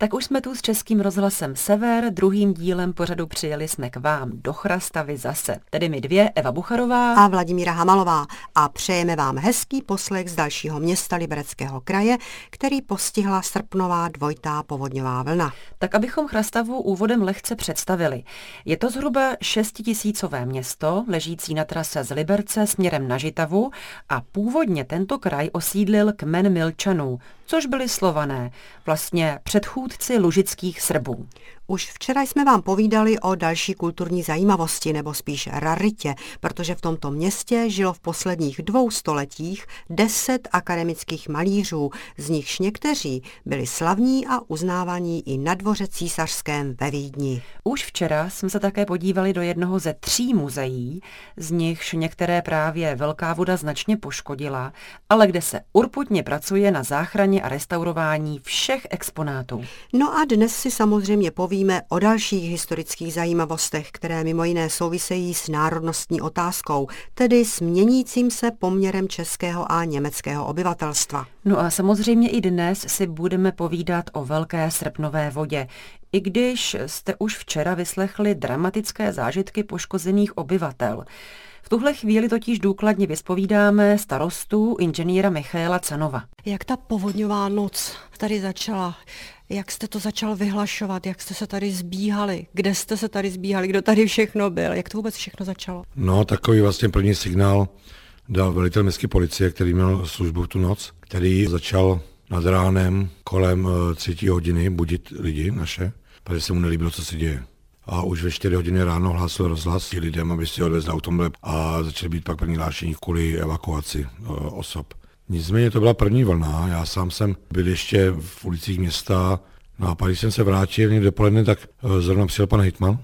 Tak už jsme tu s Českým rozhlasem Sever, druhým dílem pořadu přijeli jsme k vám do Chrastavy zase. Tedy my dvě, Eva Bucharová a Vladimíra Hamalová. A přejeme vám hezký poslech z dalšího města Libereckého kraje, který postihla srpnová dvojitá povodňová vlna. Tak abychom Chrastavu úvodem lehce představili. Je to zhruba 6tisícové město, ležící na trase z Liberce směrem na Žitavu a původně tento kraj osídlil kmen Milčanů, což byli Slované, vlastně předchůdci lužických Srbů. Už včera jsme vám povídali o další kulturní zajímavosti, nebo spíš raritě, protože v tomto městě žilo v posledních 2 stoletích 10 akademických malířů, z nichž někteří byli slavní a uznávaní i na dvoře císařském ve Vídni. Už včera jsme se také podívali do jednoho ze 3 muzeí, z nichž některé právě velká voda značně poškodila, ale kde se urputně pracuje na záchraně a restaurování všech exponátů. No a dnes si samozřejmě povíme o dalších historických zajímavostech, které mimo jiné souvisejí s národnostní otázkou, tedy s měnícím se poměrem českého a německého obyvatelstva. No a samozřejmě i dnes si budeme povídat o velké srpnové vodě, i když jste už včera vyslechli dramatické zážitky poškozených obyvatel. V tuhle chvíli totiž důkladně vyspovídáme starostu inženýra Michaela Canova. Jak ta povodňová noc tady začala? Jak jste to začal vyhlašovat? Jak jste se tady zbíhali? Kde jste se tady zbíhali? Kdo tady všechno byl? Jak to vůbec všechno začalo? No, takový vlastně první signál dal velitel městské policie, který měl službu v tu noc, který začal nad ránem kolem 3. hodiny budit lidi naše, protože se mu nelíbilo, co se děje. A už ve 4 hodiny ráno hlásil rozhlas lidem, aby si odvezli automobil a začaly být pak první hlášení kvůli evakuaci osob. Nicméně to byla první vlna, já sám jsem byl ještě v ulicích města, no a pak když jsem se vrátil někdy dopoledne, tak zrovna přijel pan hejtman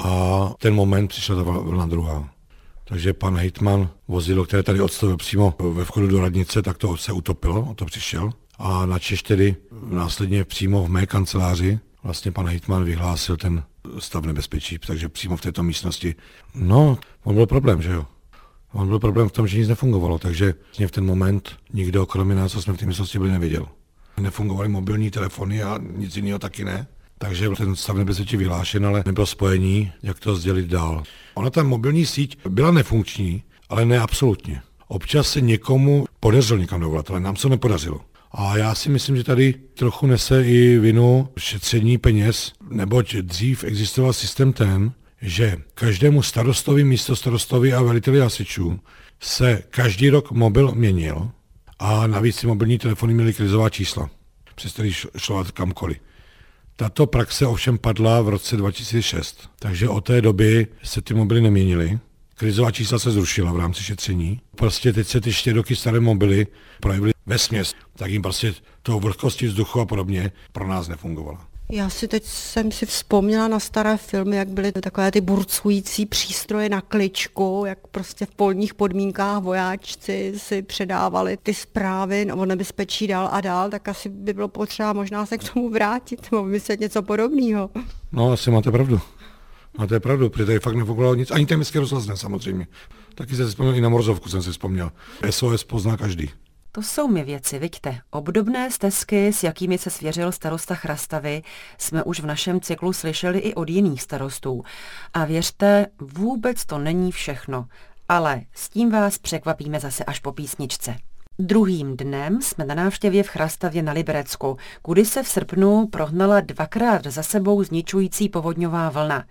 a ten moment přišla ta vlna druhá. Takže pan hejtman vozidlo, které tady odstavil přímo ve vchodu do radnice, tak to se utopilo, o to přišel. A načež tedy následně přímo v mé kanceláři vlastně pan hejtman vyhlásil ten stav nebezpečí, takže přímo v této místnosti. No, on byl problém, že jo. On byl problém v tom, že nic nefungovalo, takže v ten moment nikdo, kromě nás, co jsme v té místnosti byli, neviděl. Nefungovaly mobilní telefony a nic jiného taky ne. Takže ten stav nebezpečí vyhlášen, ale nebylo spojení, jak to sdělit dál. Ona ta mobilní síť byla nefunkční, ale ne absolutně. Občas se někomu podařilo někam dovolat, ale nám se nepodařilo. A já si myslím, že tady trochu nese i vinu šetření peněz, neboť dřív existoval systém ten, že každému starostovi, místostarostovi a veliteli hasičů se každý rok mobil měnil a navíc si mobilní telefony měly krizová čísla, přes který šlo kamkoliv. Tato praxe ovšem padla v roce 2006, takže od té doby se ty mobily neměnily. Krizová čísla se zrušila v rámci šetření. Prostě teď se ty 4 roky staré mobily projevily vesměs, tak jim prostě tou vlhkostí vzduchu a podobně pro nás nefungovala. Já jsem si vzpomněla na staré filmy, jak byly takové ty burcující přístroje na kličku, jak prostě v polních podmínkách vojáčci si předávali ty zprávy o nebezpečí dál a dál, tak asi by bylo potřeba možná se k tomu vrátit nebo vymyslet něco podobného. No, asi máte pravdu. Máte pravdu, protože tady fakt nefungovalo nic. Ani ten městský rozhlas ne, samozřejmě. Taky jsem si vzpomněl, i na Morzovku jsem si vzpomněl. SOS pozná každý. To jsou mi věci, viďte. Obdobné stesky, s jakými se svěřil starosta Chrastavy, jsme už v našem cyklu slyšeli i od jiných starostů. A věřte, vůbec to není všechno. Ale s tím vás překvapíme zase až po písničce. Druhým dnem jsme na návštěvě v Chrastavě na Liberecku, kudy se v srpnu prohnala 2krát za sebou zničující povodňová vlna.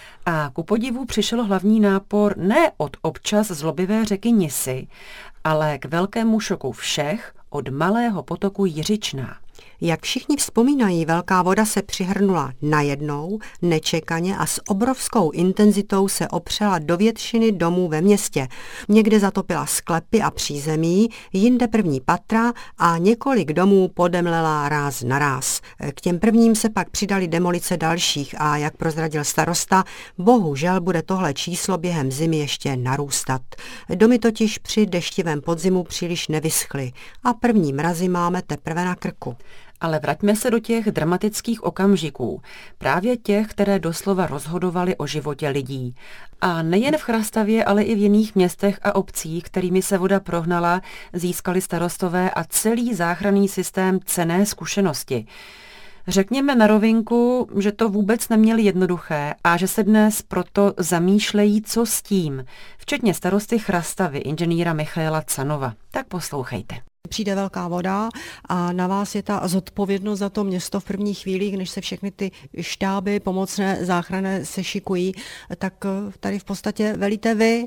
A ku podivu přišel hlavní nápor ne od občas zlobivé řeky Nisy, ale k velkému šoku všech od malého potoku Jiřičná. Jak všichni vzpomínají, velká voda se přihrnula najednou, nečekaně a s obrovskou intenzitou se opřela do většiny domů ve městě. Někde zatopila sklepy a přízemí, jinde první patra a několik domů podemlela ráz na ráz. K těm prvním se pak přidali demolice dalších a jak prozradil starosta, bohužel bude tohle číslo během zimy ještě narůstat. Domy totiž při deštivém podzimu příliš nevyschly a první mrazy máme teprve na krku. Ale vraťme se do těch dramatických okamžiků, právě těch, které doslova rozhodovaly o životě lidí. A nejen v Chrastavě, ale i v jiných městech a obcích, kterými se voda prohnala, získali starostové a celý záchranný systém cenné zkušenosti. Řekněme na rovinku, že to vůbec neměli jednoduché a že se dnes proto zamýšlejí, co s tím, včetně starosty Chrastavy, inženýra Michaela Canova. Tak poslouchejte. Přijde velká voda a na vás je ta zodpovědnost za to město v první chvíli, než se všechny ty štáby pomocné záchranné se šikují, tak tady v podstatě velíte vy.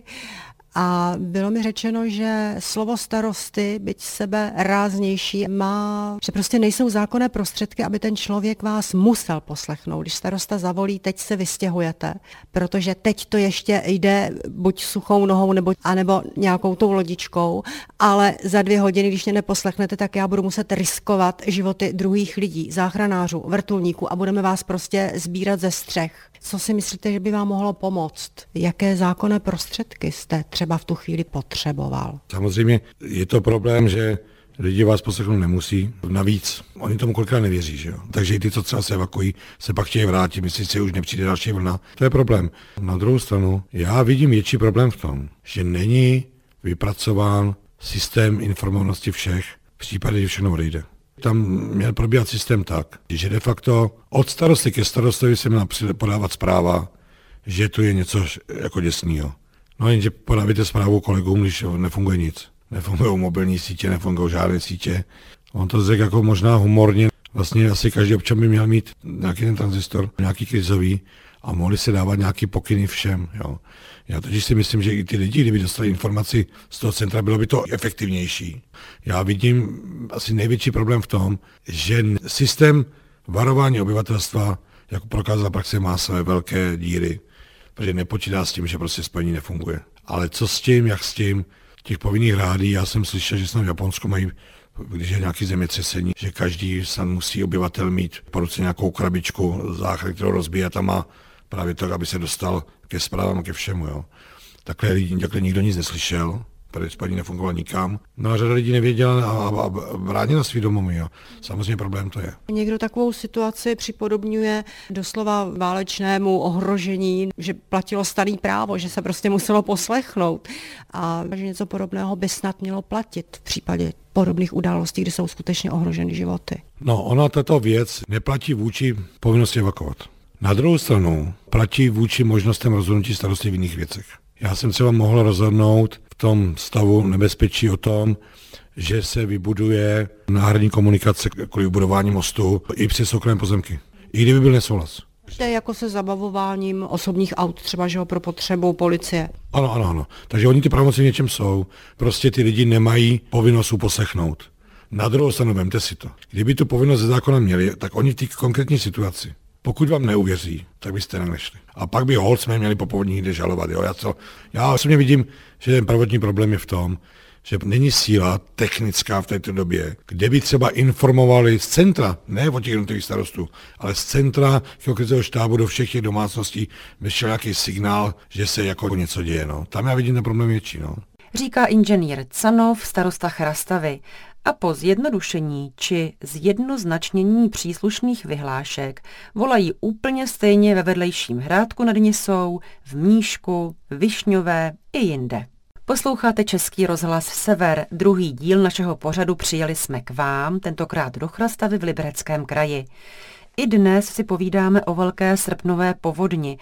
A bylo mi řečeno, že slovo starosty, byť sebe ráznější, má, že prostě nejsou zákonné prostředky, aby ten člověk vás musel poslechnout. Když starosta zavolí, teď se vystěhujete, protože teď to ještě jde buď suchou nohou, anebo nějakou tou lodičkou, ale za 2 hodiny, když mě neposlechnete, tak já budu muset riskovat životy druhých lidí, záchranářů, vrtulníků a budeme vás prostě sbírat ze střech. Co si myslíte, že by vám mohlo pomoct? Jaké zákonné prostředky jste třeba v tu chvíli potřeboval? Samozřejmě je to problém, že lidi vás poslechnout nemusí. Navíc oni tomu kolikrát nevěří, že jo? Takže i ty, co třeba se evakuují, se pak chtějí vrátit, myslí si, už nepřijde další vlna. To je problém. Na druhou stranu, já vidím větší problém v tom, že není vypracován systém informovanosti všech v případě, že všechno odejde. Tam měl probíhat systém tak, že de facto od starosty ke starostovi se měla podávat zpráva, že to je něco jako děsného. No jenže podávíte zprávu kolegům, když nefunguje nic. Nefungují mobilní sítě, nefungují žádné sítě. On to řekl jako možná humorně. Vlastně asi každý občan by měl mít nějaký ten tranzistor, nějaký krizový a mohli se dávat nějaký pokyny všem. Jo. Já totiž si myslím, že i ty lidi, kdyby dostali informaci z toho centra, bylo by to efektivnější. Já vidím asi největší problém v tom, že systém varování obyvatelstva, jako prokázala praxe, má své velké díry, protože nepočítá s tím, že prostě spojení nefunguje. Ale co s tím, jak s tím, těch povinných rádí, já jsem slyšel, že snad v Japonsku mají, když je nějaký zemětřesení, že každý snad musí obyvatel mít po ruce nějakou krabičku záchrany, kterou rozbíjí a tam má právě tak, aby se dostal ke zprávám, ke všemu. Jo. Takhle nikdo nic neslyšel, protože spojení nefungovalo nikam. No a řada lidí nevěděla a bránila svý domovy. Jo. Samozřejmě problém to je. Někdo takovou situaci připodobňuje doslova válečnému ohrožení, že platilo staré právo, že se prostě muselo poslechnout. A že něco podobného by snad mělo platit v případě podobných událostí, kdy jsou skutečně ohroženy životy. No, ona tato věc neplatí vůči povinnosti evakuovat. Na druhou stranu platí vůči možnostem rozhodnutí starosty v jiných věcech. Já jsem třeba mohl rozhodnout v tom stavu nebezpečí o tom, že se vybuduje náhradní komunikace kvůli budování mostu i přes soukromé pozemky. I kdyby byl nesouhlas. To je jako se zabavováním osobních aut, třeba že pro potřebu policie. Ano. Takže oni ty pravomoci v něčem jsou. Prostě ty lidi nemají povinnost uposlechnout. Na druhou stranu vemte si to. Kdyby tu povinnost ze zákona měli, tak oni v té konkrétní situaci, pokud vám neuvěří, tak byste nešli. A pak by holt jsme měli po povodních kde žalovat. Jo? Já osobně vidím, že ten prvotní problém je v tom, že není síla technická v této době, kde by třeba informovali z centra, ne od těch jednotlivých starostů, ale z centra krizového štábu do všech těch domácností vyšel nějaký signál, že se jako něco děje. No. Tam já vidím ten problém větší. No. Říká inženýr Canov, starosta Chrastavy. A po zjednodušení či zjednoznačnění příslušných vyhlášek volají úplně stejně ve vedlejším Hrádku nad Nisou, v Mníšku, Višňové i jinde. Posloucháte Český rozhlas Sever, druhý díl našeho pořadu Přijeli jsme k vám, tentokrát do Chrastavy v Libereckém kraji. I dnes si povídáme o velké srpnové povodni,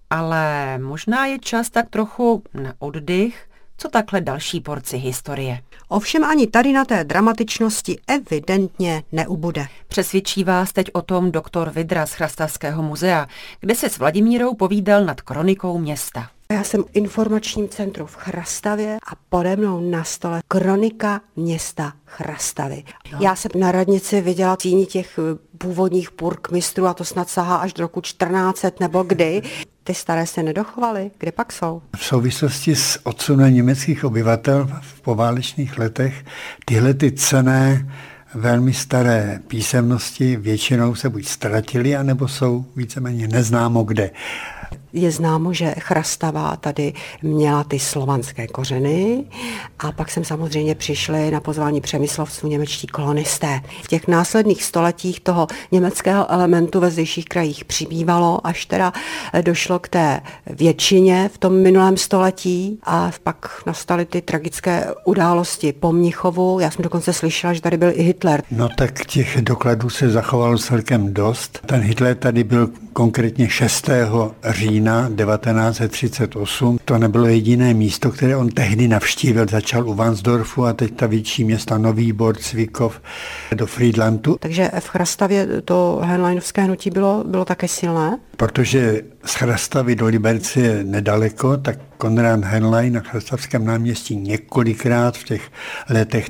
ale možná je čas tak trochu na oddych. Co takhle další porci historie? Ovšem ani tady na té dramatičnosti evidentně neubude. Přesvědčí vás teď o tom doktor Vidra z Chrastavského muzea, kde se s Vladimírou povídal nad kronikou města. Já jsem v informačním centru v Chrastavě a pode mnou na stole kronika města Chrastavy. No. Já jsem na radnici viděla tíni těch původních burkmistrů a to snad sahá až do roku 1400 nebo kdy. Ty staré se nedochovaly? Kde pak jsou? V souvislosti s odsunem německých obyvatel v poválečných letech tyhle ty cenné, velmi staré písemnosti většinou se buď ztratily, anebo jsou víceméně neznámo kde. Je známo, že Chrastava tady měla ty slovanské kořeny a pak sem samozřejmě přišli na pozvání přemyslovců němečtí kolonisté. V těch následných stoletích toho německého elementu ve zdejších krajích přibývalo, až teda došlo k té většině v tom minulém století a pak nastaly ty tragické události po Mnichovu. Já jsem dokonce slyšela, že tady byl i Hitler. No tak těch dokladů se zachovalo celkem dost. Ten Hitler tady byl konkrétně 6. října 1938. To nebylo jediné místo, které on tehdy navštívil. Začal u Varnsdorfu a teď ta větší města Nový Bor, Cvikov, do Friedlandu. Takže v Chrastavě to henleinovské hnutí bylo také silné? Protože z Chrastavy do Liberce je nedaleko, tak Konrad Henlein na Chrastavském náměstí několikrát v těch letech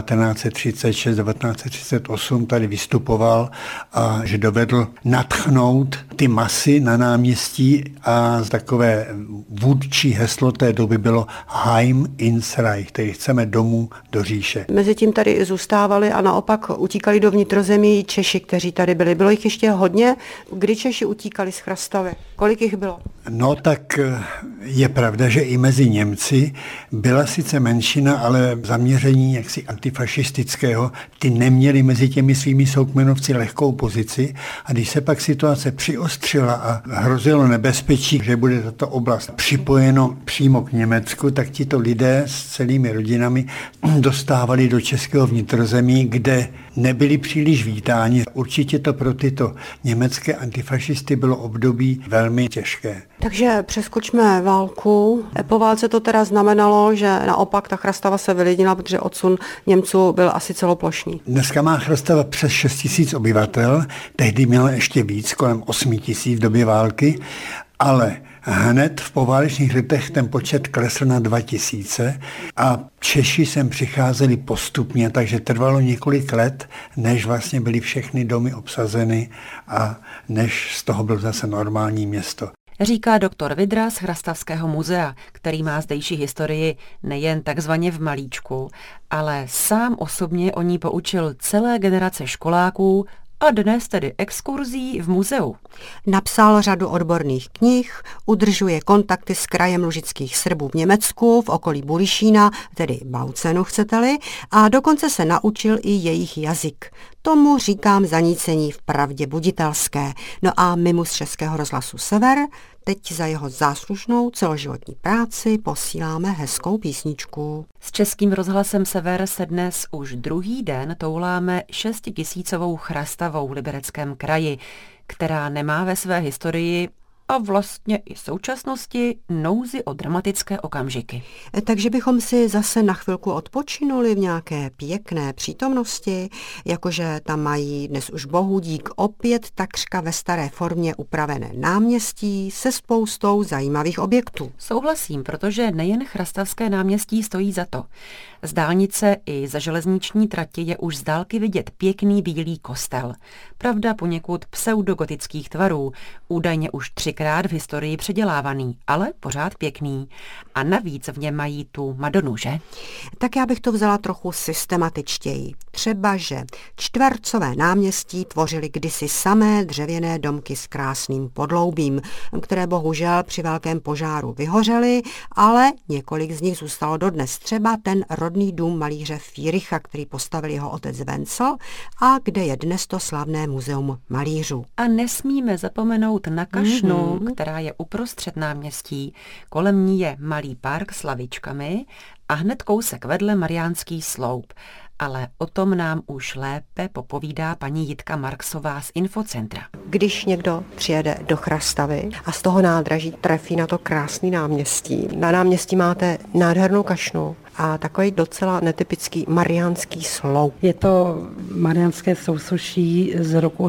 1936-1938 tady vystupoval a že dovedl nadchnout ty masy na náměstí a takové vůdčí heslo té doby bylo Heim ins Reich, tedy chceme domů do říše. Mezitím tady zůstávali a naopak utíkali do vnitrozemí Češi, kteří tady byli. Bylo jich ještě hodně? Kdy Češi utíkali z Chrastavy? Kolik jich bylo? No tak je pravda, že i mezi Němci byla sice menšina, ale zaměření jaksi antifašistického, ty neměli mezi těmi svými soukmenovci lehkou pozici a když se pak situace přiostřila a hrozilo nebezpečí, že bude tato oblast připojeno přímo k Německu, tak tito lidé s celými rodinami dostávali do českého vnitrozemí, kde nebyli příliš vítáni. Určitě to pro tyto německé antifašisty bylo období velmi těžké. Takže přeskočme válku. Po válce to teda znamenalo, že naopak ta Chrastava se vylidnila, protože odsun Němců byl asi celoplošný. Dneska má Chrastava přes 6 000 obyvatel, tehdy měla ještě víc, kolem 8 000 v době války, ale hned v poválečných letech ten počet klesl na 2 000 a Češi sem přicházeli postupně, takže trvalo několik let, než vlastně byly všechny domy obsazeny a než z toho bylo zase normální město. Říká doktor Vidra z Chrastavského muzea, který má zdejší historii nejen takzvaně v malíčku, ale sám osobně o ní poučil celé generace školáků a dnes tedy exkurzí v muzeu. Napsal řadu odborných knih, udržuje kontakty s krajem lužických Srbů v Německu, v okolí Bulišína, tedy Baucenu chcete-li, a dokonce se naučil i jejich jazyk. Tomu říkám zanícení v pravdě buditelské. No a my mu z Českého rozhlasu Sever teď za jeho záslužnou celoživotní práci posíláme hezkou písničku. S Českým rozhlasem Sever se dnes už druhý den touláme 6 000 Chrastavou v Libereckém kraji, která nemá ve své historii a vlastně i současnosti nouzi o dramatické okamžiky. Takže bychom si zase na chvilku odpočinuli v nějaké pěkné přítomnosti, jakože tam mají dnes už bohu dík opět takřka ve staré formě upravené náměstí se spoustou zajímavých objektů. Souhlasím, protože nejen Chrastavské náměstí stojí za to. Z dálnice i za železniční trati je už z dálky vidět pěkný bílý kostel. Pravda poněkud pseudogotických tvarů, údajně už 3krát v historii předělávaný, ale pořád pěkný. A navíc v něm mají tu Madonu, že? Tak já bych to vzala trochu systematičtěji. Třeba, že čtvercové náměstí tvořily kdysi samé dřevěné domky s krásným podloubím, které bohužel při velkém požáru vyhořely, ale několik z nich zůstalo dodnes. Třeba ten rodný dům malíře Fíricha, který postavil jeho otec Vencel a kde je dnes to slavné muzeum malířů. A nesmíme zapomenout na kašnu, která je uprostřed náměstí. Kolem ní je malý park s lavičkami a hned kousek vedle Mariánský sloup. Ale o tom nám už lépe popovídá paní Jitka Marksová z Infocentra. Když někdo přijede do Chrastavy a z toho nádraží trefí na to krásný náměstí, na náměstí máte nádhernou kašnu a takový docela netypický Mariánský sloup. Je to Mariánské sousoší z roku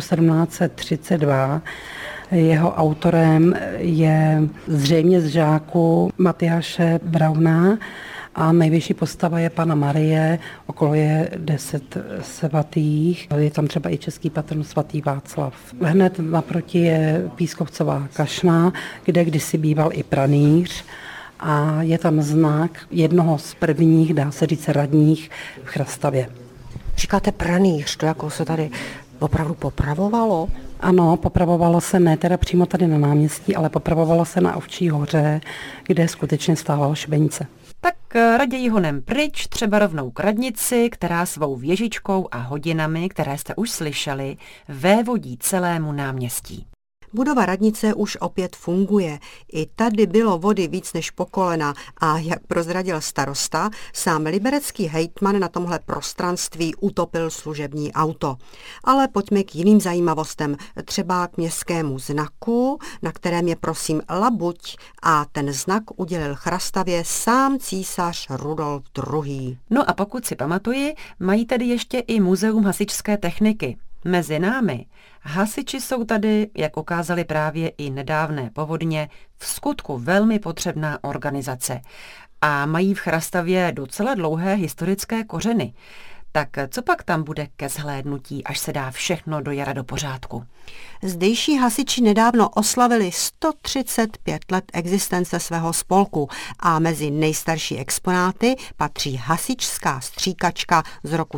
1732. Jeho autorem je zřejmě z žáků Matyáše Brauna a nejvyšší postava je Panna Marie, okolo je 10 svatých, je tam třeba i český patron svatý Václav. Hned naproti je Pískovcová kašna, kde kdysi býval i pranýř a je tam znak jednoho z prvních, dá se říct, radních v Chrastavě. Říkáte pranýř, to jako se tady opravdu popravovalo? Ano, popravovalo se ne teda přímo tady na náměstí, ale popravovalo se na Ovčí hoře, kde skutečně stával šibenice. Tak raději honem pryč, třeba rovnou k radnici, která svou věžičkou a hodinami, které jste už slyšeli, vévodí celému náměstí. Budova radnice už opět funguje. I tady bylo vody víc než po kolena a jak prozradil starosta, sám liberecký hejtman na tomhle prostranství utopil služební auto. Ale pojďme k jiným zajímavostem, třeba k městskému znaku, na kterém je prosím labuť a ten znak udělil Chrastavě sám císař Rudolf II. No a pokud si pamatuji, mají tady ještě i muzeum hasičské techniky. Mezi námi hasiči jsou tady, jak ukázali právě i nedávné povodně, v skutku velmi potřebná organizace a mají v Chrastavě docela dlouhé historické kořeny. Tak co pak tam bude ke zhlédnutí, až se dá všechno do jara do pořádku? Zdejší hasiči nedávno oslavili 135 let existence svého spolku a mezi nejstarší exponáty patří hasičská stříkačka z roku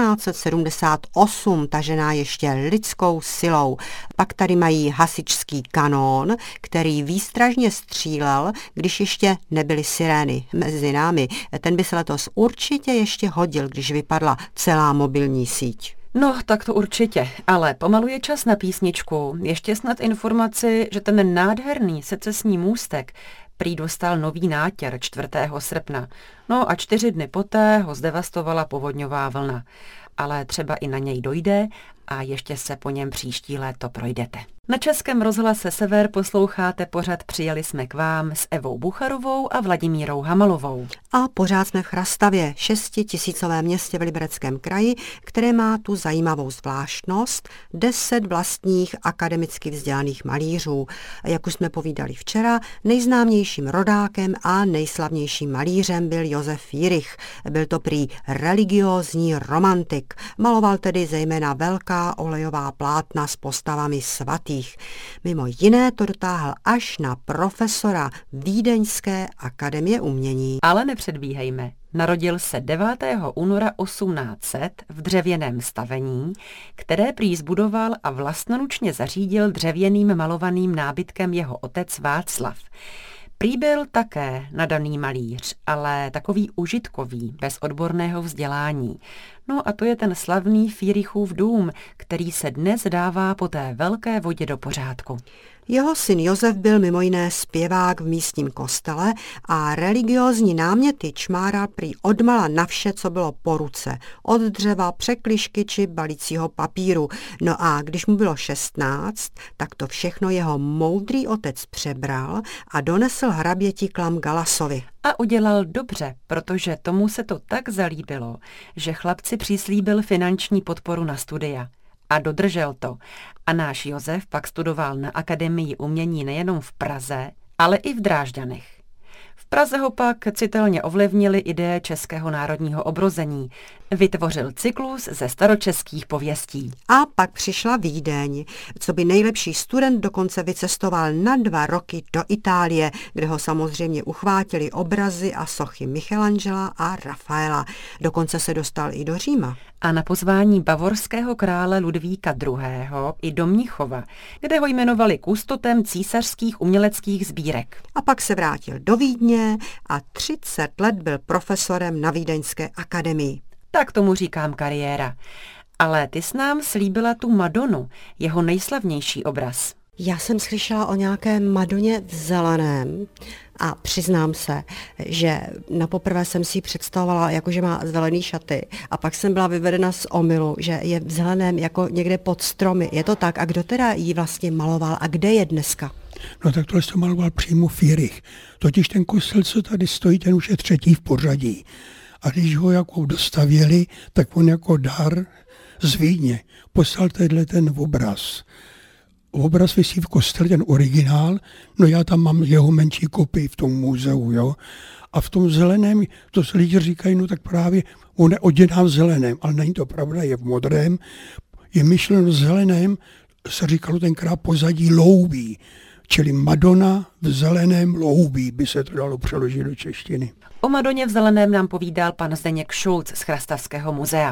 1778, tažená ještě lidskou silou. Pak tady mají hasičský kanón, který výstražně střílel, když ještě nebyly sirény. Mezi námi, ten by se letos určitě ještě hodil, když vypadla celá mobilní síť. No, tak to určitě, ale pomalu je čas na písničku. Ještě snad informaci, že ten nádherný secesní můstek prý dostal nový nátěr 4. srpna. No a 4 dny poté ho zdevastovala povodňová vlna. Ale třeba i na něj dojde a ještě se po něm příští léto projdete. Na Českém rozhlase Sever posloucháte pořad Přijeli jsme k vám s Evou Bucharovou a Vladimírou Hamalovou. A pořád jsme v Chrastavě, 6 000 městě v Libereckém kraji, které má tu zajímavou zvláštnost, 10 vlastních akademicky vzdělaných malířů. Jak už jsme povídali včera, nejznámějším rodákem a nejslavnějším malířem byl Josef Jirich. Byl to prý religiózní romantik. Maloval tedy zejména velká olejová plátna s postavami svatých. Mimo jiné to dotáhl až na profesora Vídeňské akademie umění. Ale nepředbíhejme. Narodil se 9. února 1800 v dřevěném stavení, které prý zbudoval a vlastnoručně zařídil dřevěným malovaným nábytkem jeho otec Václav. Prý byl také nadaný malíř, ale takový užitkový, bez odborného vzdělání. No a to je ten slavný Fírichův dům, který se dnes dává po té velké vodě do pořádku. Jeho syn Josef byl mimo jiné zpěvák v místním kostele a religiózní náměty čmáral prý odmala na vše, co bylo po ruce. Od dřeva, překližky či balícího papíru. No a když mu bylo 16, tak to všechno jeho moudrý otec přebral a donesl hraběti Klam Galasovi. A udělal dobře, protože tomu se to tak zalíbilo, že chlapci přislíbil finanční podporu na studia. A dodržel to. A náš Josef pak studoval na Akademii umění nejenom v Praze, ale i v Drážďanech. V Praze ho pak citelně ovlivnily ideje českého národního obrození. Vytvořil cyklus ze staročeských pověstí. A pak přišla Vídeň. Co by nejlepší student dokonce vycestoval na 2 roky do Itálie, kde ho samozřejmě uchvátili obrazy a sochy Michelangela a Rafaela. Dokonce se dostal i do Říma. A na pozvání bavorského krále Ludvíka II. I do Mnichova, kde ho jmenovali kustotem císařských uměleckých sbírek. A pak se vrátil do Vídně a 30 let byl profesorem na Vídeňské akademii. Tak tomu říkám kariéra. Ale ty jsi nám slíbila tu Madonu, jeho nejslavnější obraz. Já jsem slyšela o nějaké Madoně v zeleném a přiznám se, že napoprvé jsem si ji představovala, jakože má zelený šaty a pak jsem byla vyvedena z omylu, že je v zeleném jako někde pod stromy. Je to tak? A kdo teda ji vlastně maloval a kde je dneska? No tak tohle to maloval přímo Fírych. Totiž ten kostel, co tady stojí, ten už je 3. v pořadí. A když ho jako dostavěli, tak on jako dar z Vídně poslal ten obraz. Obraz visí v kostele, ten originál, no já tam mám jeho menší kopii v tom muzeu, jo. A v tom zeleném, to lidi říkají, no tak právě on je oděná v zeleném, ale není to pravda, je v modrém. Je myšleno zeleném, se říkalo tenkrát pozadí loubí, čili Madonna v zeleném loubí, by se to dalo přeložit do češtiny. O Madoně v zeleném nám povídal pan Zdeněk Šulc z Chrastavského muzea.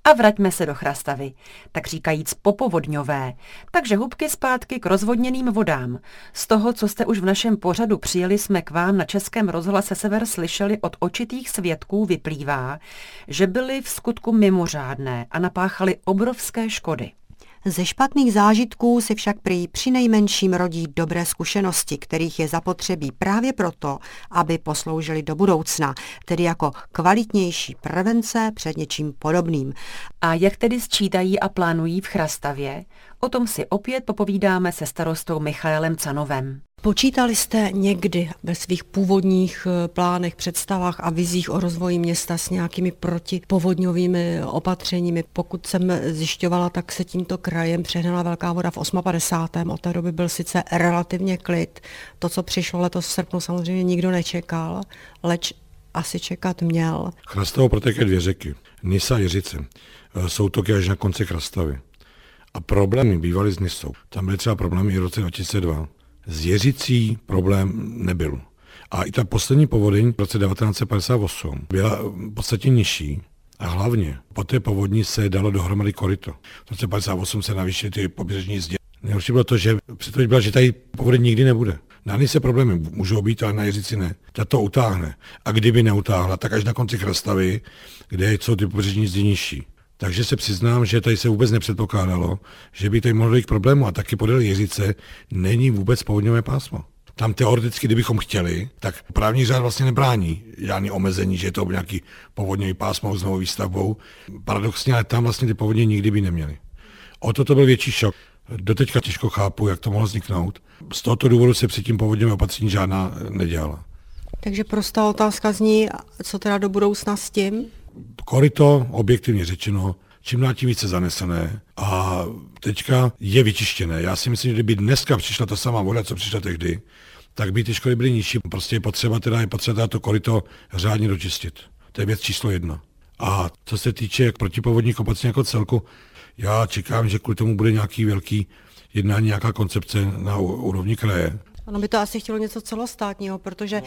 A vraťme se do Chrastavy, tak říkajíc popovodňové, takže hubky zpátky k rozvodněným vodám. Z toho, co jste už v našem pořadu přijeli, jsme k vám na Českém rozhlase Sever slyšeli od očitých svědků, vyplývá, že byly v skutku mimořádné a napáchaly obrovské škody. Ze špatných zážitků si však prý přinejmenším rodí dobré zkušenosti, kterých je zapotřebí právě proto, aby posloužily do budoucna, tedy jako kvalitnější prevence před něčím podobným. A jak tedy sčítají a plánují v Chrastavě? O tom si opět popovídáme se starostou Michaelem Canovem. Počítali jste někdy ve svých původních plánech, představách a vizích o rozvoji města s nějakými protipovodňovými opatřeními? Pokud jsem zjišťovala, tak se tímto krajem přehnala velká voda v 58. Od té doby byl sice relativně klid. To, co přišlo letos v srpnu, samozřejmě nikdo nečekal, leč asi čekat měl. Chrastavou protékají 2 řeky, Nysa a Jiřice. Jsou toky až na konci Chrastavy. A problémy bývaly s Nysou. Tam byly třeba problémy i v roce 2002. S Jiřicí problém nebyl. A i ta poslední povodeň v roce 1958 byla v podstatě nižší. A hlavně po té povodni se dalo dohromady koryto. V roce 1958 se navýšily ty pobřežní zdě. Nejhorší bylo to, že předpověď byla, že tady povodeň nikdy nebude. Na Nyse problémy můžou být, ale na Jiřici ne. Ta to utáhne. A kdyby neutáhla, tak až na konci Chrastavy, kde jsou ty pobřežní zdě nižší. Takže se přiznám, že tady se vůbec nepředpokládalo, že by tady mohlo dojít k problému a taky podél Jiřice není vůbec povodňové pásmo. Tam teoreticky, kdybychom chtěli, tak právní řád vlastně nebrání žádný omezení, že je to nějaký povodňový pásmo s novou výstavbou. Paradoxně, ale tam vlastně ty povodně nikdy by neměly. O to byl větší šok. Doteďka těžko chápu, jak to mohlo vzniknout. Z tohoto důvodu se předtím povodňové opatření žádná nedělala. Takže prostá otázka zní, co teda do budoucna s tím? Koryto, objektivně řečeno, čím dál tím více zanesené a teďka je vyčištěné. Já si myslím, že kdyby dneska přišla ta samá voda, co přišla tehdy, tak by ty škody byly nižší. Prostě je potřeba to koryto řádně dočistit. To je věc číslo 1. A co se týče protipovodních opatření jako celku, já čekám, že kvůli tomu bude nějaký velký jednání, nějaká koncepce na úrovni kraje. Ono by to asi chtělo něco celostátního, protože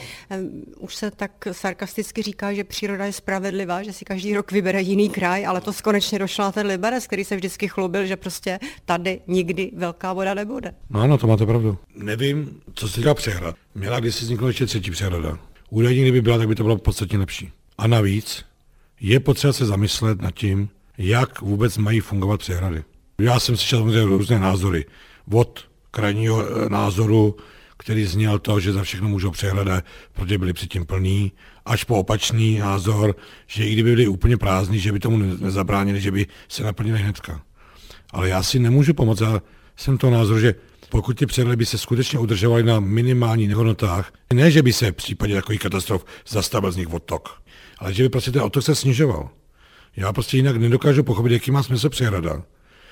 už se tak sarkasticky říká, že příroda je spravedlivá, že si každý rok vybere jiný kraj, ale to konečně došlo na ten Liberec, který se vždycky chlubil, že prostě tady nikdy velká voda nebude. No ano, to máte pravdu. Nevím, co se říká přehrad. Měla kdysi vzniknout ještě 3. přehrada. Údajně, kdyby byla, tak by to bylo podstatně lepší. A navíc je potřeba se zamyslet nad tím, jak vůbec mají fungovat přehrady. Já jsem slyšel samozřejmě různé názory. Od krajního názoru, který zněl to, že za všechno můžou přehradat, protože byli předtím plní, až po opačný názor, že i kdyby byli úplně prázdní, že by tomu nezabránili, že by se naplnili hnedka. Ale já si nemůžu pomoct, já jsem toho názoru, že pokud ty přehrady by se skutečně udržovaly na minimálních hodnotách, ne, že by se v případě takových katastrof zastavil z nich odtok, ale že by prostě ten odtok se snižoval. Já prostě jinak nedokážu pochopit, jaký má smysl přehrada,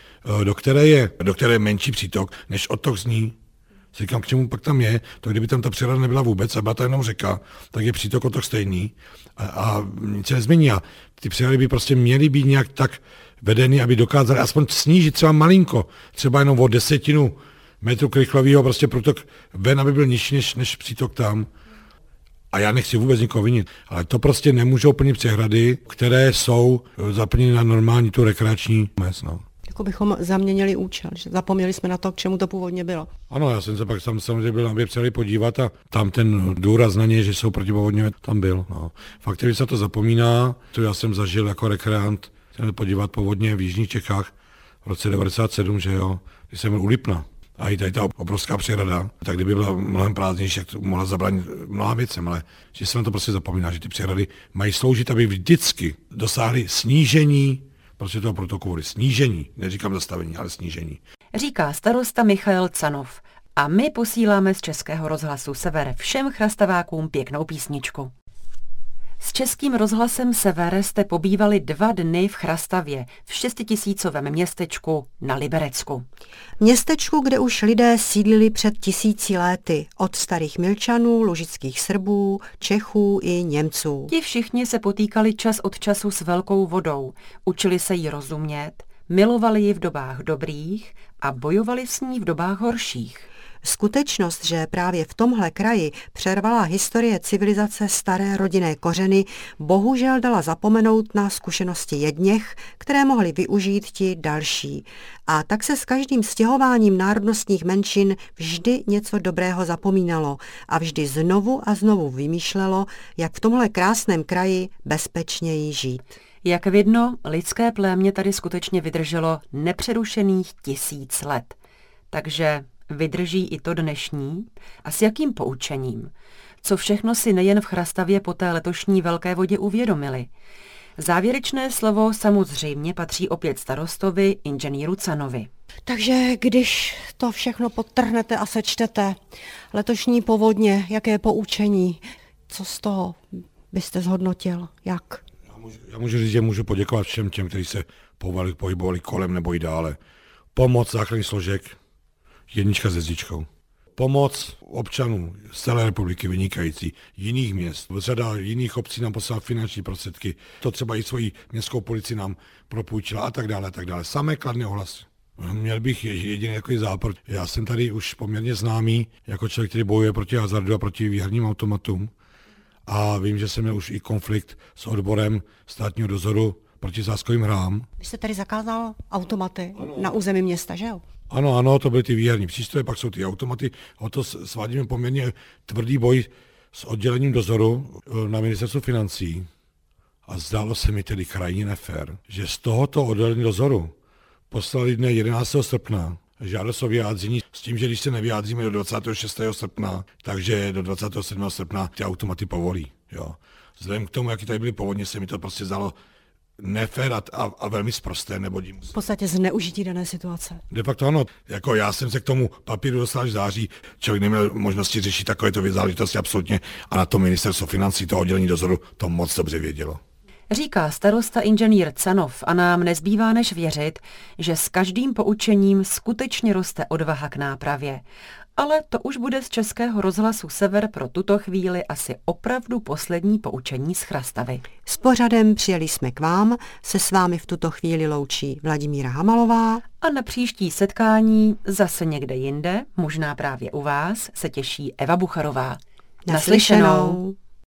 do které je menší přítok, než odtok z ní. Říkám, k čemu pak tam je, to kdyby tam ta přehrada nebyla vůbec a byla to jenom řeka, tak je přítok odtok stejný a nic se nezmění. A ty přehrady by prostě měly být nějak tak vedeny, aby dokázali aspoň snížit třeba malinko, třeba jenom o 10 metru krychlového prostě průtok ven, aby byl nižší než přítok tam. A já nechci vůbec nikoho vinit, ale to prostě nemůžou plnit přehrady, které jsou zaplněny na normální tu rekreační mes. No. Jako bychom zaměnili účel, že zapomněli jsme na to, k čemu to původně bylo. Ano, já jsem se pak samozřejmě byl, aby přijeli podívat a tam ten důraz na ně, že jsou protipovodňové, tam byl. No. Fakt, když se to zapomíná, to já jsem zažil jako rekreant, jsem podívat povodně v jižních Čechách v roce 1997, že jo, když jsem byl u Lipna. A i tady ta obrovská přehrada, tak kdyby byla mnohem prázdnější, tak to mohla zabránit mnoha věcem, ale že se na to prostě zapomíná, že ty přehrady mají sloužit, aby vždycky dosáhly snížení prostě toho protoku vody. Snížení, neříkám zastavení, ale snížení. Říká starosta Michael Canov. A my posíláme z Českého rozhlasu Sever všem chrastavákům pěknou písničku. S Českým rozhlasem Sever jste pobývali 2 dny v Chrastavě, v 6000 městečku na Liberecku. Městečku, kde už lidé sídlili před 1000 léty, od starých Milčanů, lužických Srbů, Čechů i Němců. Ti všichni se potýkali čas od času s velkou vodou, učili se jí rozumět, milovali ji v dobách dobrých a bojovali s ní v dobách horších. Skutečnost, že právě v tomhle kraji přervala historie civilizace staré rodinné kořeny, bohužel dala zapomenout na zkušenosti jedněch, které mohli využít ti další. A tak se s každým stěhováním národnostních menšin vždy něco dobrého zapomínalo a vždy znovu a znovu vymýšlelo, jak v tomhle krásném kraji bezpečněji žít. Jak vidno, lidské plémě tady skutečně vydrželo nepřerušených 1000 let. Takže vydrží i to dnešní? A s jakým poučením? Co všechno si nejen v Chrastavě po té letošní velké vodě uvědomili? Závěrečné slovo samozřejmě patří opět starostovi inženýru Canovi. Takže když to všechno podtrhnete a sečtete, letošní povodně, jaké poučení, co z toho byste zhodnotil, jak? Já můžu říct, že můžu poděkovat všem těm, kteří se pohybovali kolem nebo i dále. Pomoc záchranných složek, 1 s hvězdičkou. Pomoc občanů z celé republiky vynikající, jiných měst, řada jiných obcí nám poslala finanční prostředky, to třeba i svoji městskou policii nám propůjčila a tak dále, a tak dále. Samé kladné ohlasy. Měl bych jediný takový zápor. Já jsem tady už poměrně známý jako člověk, který bojuje proti hazardu a proti výherním automatům. A vím, že jsem měl už i konflikt s odborem státního dozoru proti sázkovým hrám. Vy jste tady zakázal automaty na území města, že jo? Ano, to byly ty výherní přístroje, pak jsou ty automaty. O to svádíme poměrně tvrdý boj s oddělením dozoru na ministerstvu financí. A zdálo se mi tedy krajně nefér, že z tohoto oddělení dozoru poslali dne 11. srpna žádost o vyjádření s tím, že když se nevyjádříme do 26. srpna, takže do 27. srpna ty automaty povolí. Jo. Vzhledem k tomu, jaký tady byly povodně, se mi to prostě zdalo nefér a velmi sprosté, nebo v podstatě zneužití dané situace. De facto ano, jako já jsem se k tomu papíru dostal až v září, člověk neměl možnosti řešit takovéto záležitosti absolutně a na to ministerstvo financí, to oddělení dozoru, to moc dobře vědělo. Říká starosta inženýr Canov a nám nezbývá než věřit, že s každým poučením skutečně roste odvaha k nápravě. Ale to už bude z Českého rozhlasu Sever pro tuto chvíli asi opravdu poslední poučení z Chrastavy. S pořadem Přijeli jsme k vám, se s vámi v tuto chvíli loučí Vladimíra Hamalová. A na příští setkání zase někde jinde, možná právě u vás, se těší Eva Bucharová. Naslyšenou.